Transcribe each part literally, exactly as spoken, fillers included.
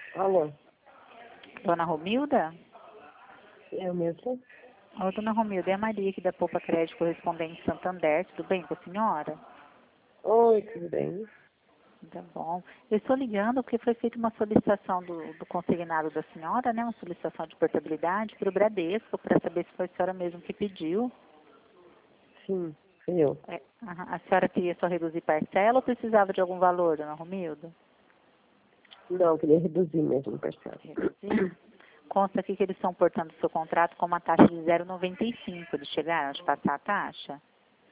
Alô, Dona Romilda? eu mesma? Ô, Dona Romilda, é a Maria aqui da Poupa Crédito Correspondente Santander. Tudo bem com a senhora? Oi, tudo bem? Tá bom. Eu estou ligando porque foi feita uma solicitação do, do consignado da senhora, né? Uma solicitação de portabilidade para o Bradesco, para saber se foi a senhora mesmo que pediu. Sim, fui eu. É, aham. A senhora queria só reduzir parcela ou precisava de algum valor, Dona Romilda? Não, queria reduzir mesmo o parcela. Reduzir? Consta aqui que eles estão portando o seu contrato com uma taxa de zero vírgula noventa e cinco. Eles chegaram de passar a taxa?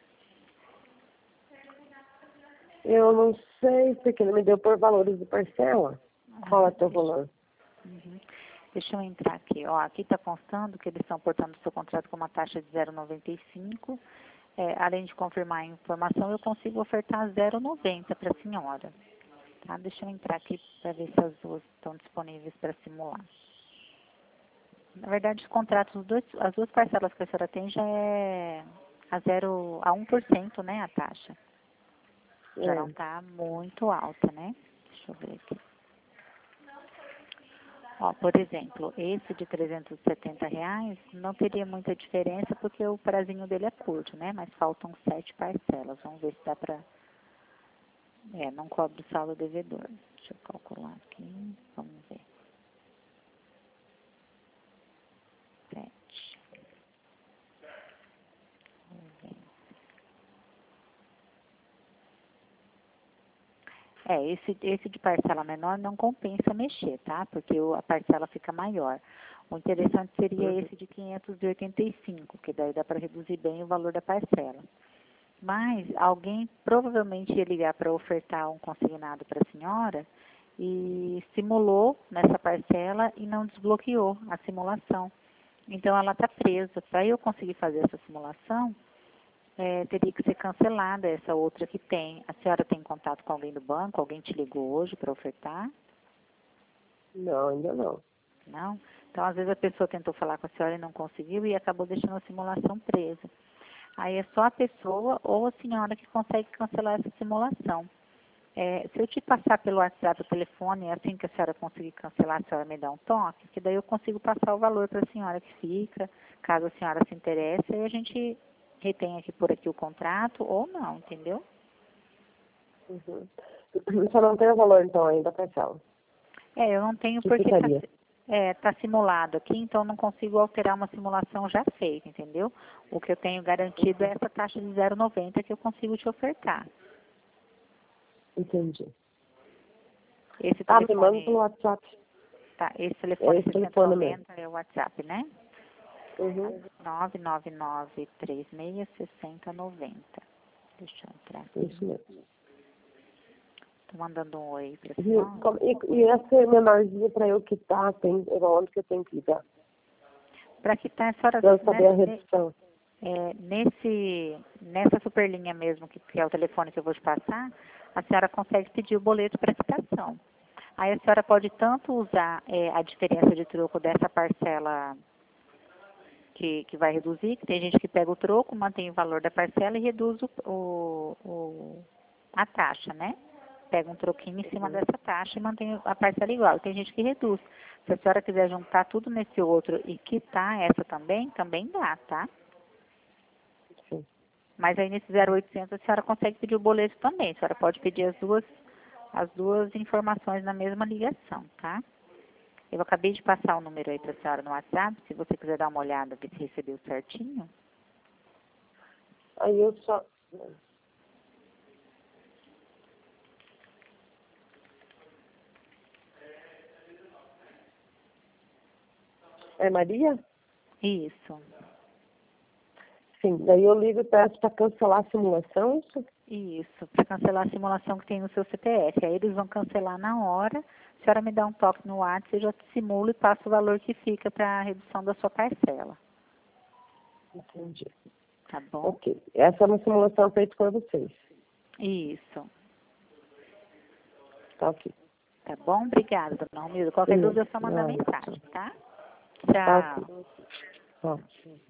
Eu não sei porque ele me deu por valores de parcela. Qual é o teu valor? Uhum. Deixa eu entrar aqui. Ó, aqui está constando que eles estão portando o seu contrato com uma taxa de zero vírgula noventa e cinco. É, além de confirmar a informação, eu consigo ofertar zero vírgula noventa para a senhora. Tá? Deixa eu entrar aqui para ver se as duas estão disponíveis para simular. Na verdade, os contratos, os dois, as duas parcelas que a senhora tem já é a, zero, a um por cento, né, a taxa. Já não É. está muito alta, né? Deixa eu ver aqui. Ó, por exemplo, esse de trezentos e setenta reais não teria muita diferença porque o prazinho dele é curto, né? Mas faltam sete parcelas. Vamos ver se dá pra... É, não cobre o saldo devedor. Deixa eu calcular aqui. Vamos ver. Sete. Vamos ver. É, esse, esse de parcela menor não compensa mexer, tá? Porque o, a parcela fica maior. O interessante seria Uhum. esse de quinhentos e oitenta e cinco, que daí dá para reduzir bem o valor da parcela. Mas alguém provavelmente ia ligar para ofertar um consignado para a senhora e simulou nessa parcela e não desbloqueou a simulação. Então ela está presa. Para eu conseguir fazer essa simulação, é, teria que ser cancelada essa outra que tem. A senhora tem contato com alguém do banco? Alguém te ligou hoje para ofertar? Não, ainda não. Não? Então, às vezes a pessoa tentou falar com a senhora e não conseguiu e acabou deixando a simulação presa. Aí é só a pessoa ou a senhora que consegue cancelar essa simulação. É, se eu te passar pelo WhatsApp o telefone, assim que a senhora conseguir cancelar, a senhora me dá um toque, que daí eu consigo passar o valor para a senhora que fica, caso a senhora se interesse, e a gente retém aqui por aqui o contrato ou não, entendeu? Uhum. Só não tem o valor, então, ainda da parcela. É, eu não tenho Que porque está ficaria? é, tá simulado aqui, então não consigo alterar uma simulação já feita, entendeu? O que eu tenho garantido é Uhum. essa taxa de zero vírgula noventa que eu consigo te ofertar. Entendi. Esse Ah, me manda pelo telefone, WhatsApp. tá, esse É telefone esse telefone mesmo. seiscentos e noventa é o WhatsApp, né? Uhum. nove nove nove, três seis, seis zero nove zero. Deixa eu entrar Isso aqui. mesmo. Tô mandando um oi pra Viu? senhora. Como- E, e essa menorzinha para eu quitar, tem, onde que eu tenho que ligar? Para quitar, a senhora, Para eu saber né, a ne- redução. é, nesse, nessa superlinha mesmo, que, que é o telefone que eu vou te passar, a senhora consegue pedir o boleto para quitação. Aí a senhora pode tanto usar é, a diferença de troco dessa parcela que, que vai reduzir, que tem gente que pega o troco, mantém o valor da parcela e reduz o, o, o- a taxa, né? Pega um troquinho em cima Uhum. dessa taxa e mantém a parcela igual. Tem gente que reduz. Se a senhora quiser juntar tudo nesse outro e quitar essa também, também dá, tá? Sim. Mas aí nesse zero oitocentos a senhora consegue pedir o boleto também. A senhora pode pedir as duas, as duas informações na mesma ligação, tá? Eu acabei de passar o número aí para a senhora no WhatsApp. Se você quiser dar uma olhada, ver se recebeu certinho. Aí eu só... É Maria? Isso, Sim. Daí eu ligo e peço para cancelar a simulação, isso? isso. Para cancelar a simulação que tem no seu C P F. Aí eles vão cancelar na hora. A senhora me dá um toque no WhatsApp, eu já simulo e passo o valor que fica para a redução da sua parcela. Entendi. Tá bom? Ok. Essa é uma simulação feita por vocês. Isso. Tá ok. Tá bom? Obrigada, dona Romilda. Qualquer Hum, dúvida é só mandar nada. mensagem, tá? Tá ok. Tchau. Ó.